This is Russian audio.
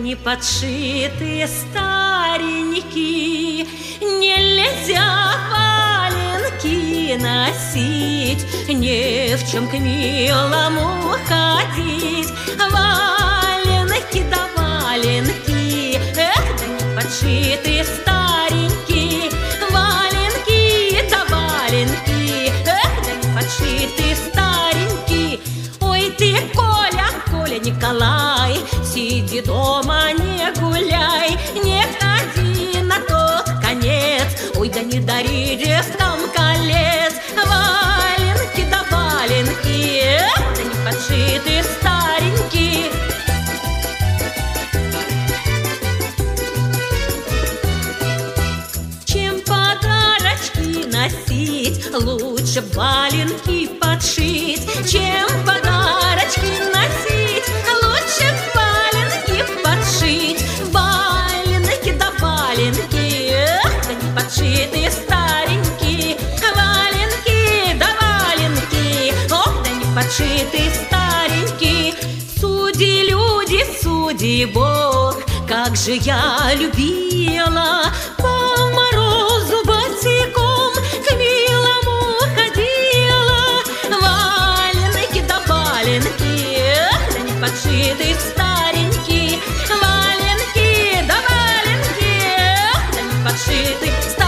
не подшитые старенькие, нельзя валенки носить, ни в чем к милому ходить. Валенки да валенки, эх, да не подшитые старенькие, валенки да валенки, эх, да не подшитые старенькие. Ой ты, Коля, Коля Николай, сиди дома, не гуляй, не ходи на тот конец, ой, да не дари девкам колец. Валенки да валенки, да не подшитые старенькие. Чем подарочки носить, лучше валенки подшить. Чем подарочки носить, лучше валенки подшить. Валенки да валенки, да не подшитые старенькие. Валенки да валенки, ох, да не подшитые старенькие. Суди, люди, суди, Бог, как же я любила по морозу босиком к милому ходила. Валенки да валенки, да не подшитые старенькие. Валенки да валенки, да не подшитые старенькие.